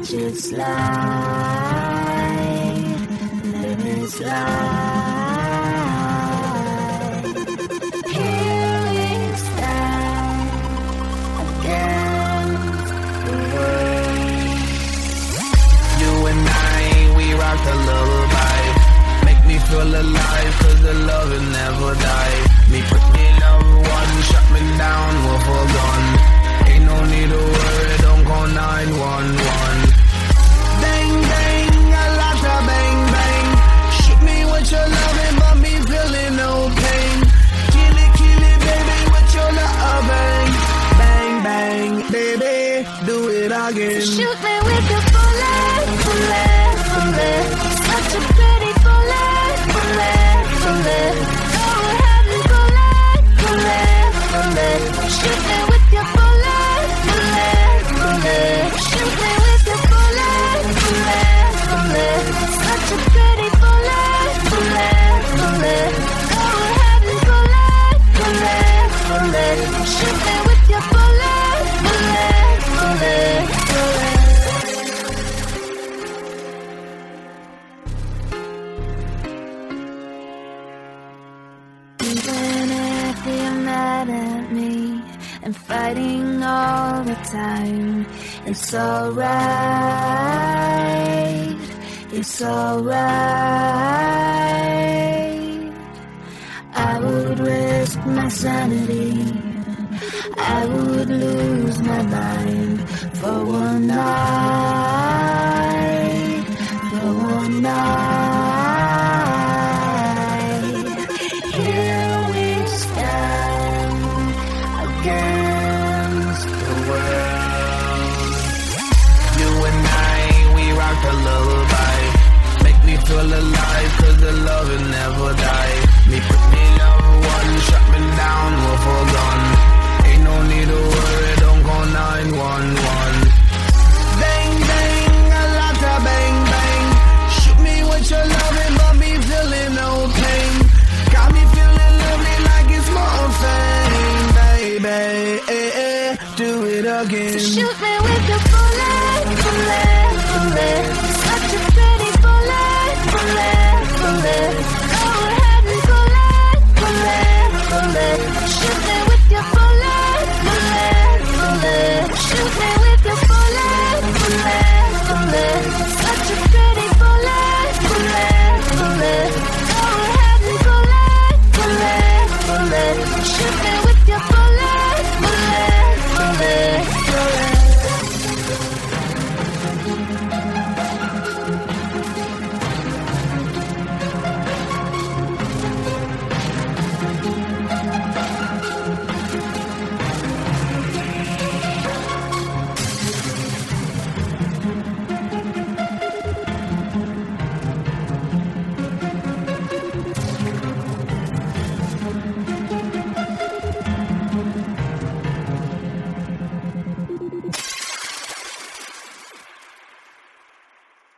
it slide, let it slide. Here we stand against the world. You and I, we rock the lullaby. Make me feel alive, cause the love will never die. Me put me love one, shut me down with a gun. Ain't no need to worry, don't call 911. Bang, bang, I like to bang, bang. Shoot me with your loving, but me feeling no pain. Kill it, baby, with your loving. Bang, bang, baby, do it again. Shoot me with your bullet, bullet, bullet. Such a pretty bullet, bullet, bullet. Oh, heaven, bullet, bullet, bullet. Shoot me with your bullet, bullet, bullet. Shoot me with your bullet, bullet, bullet. Such a pretty bullet, bullet, bullet. Oh, heaven, bullet, bullet, bullet. Shoot me with your bullet, bullet, bullet, bullet. Even if you're mad at me and fighting all the time, it's alright, it's alright. I would risk my sanity, I would lose my mind for one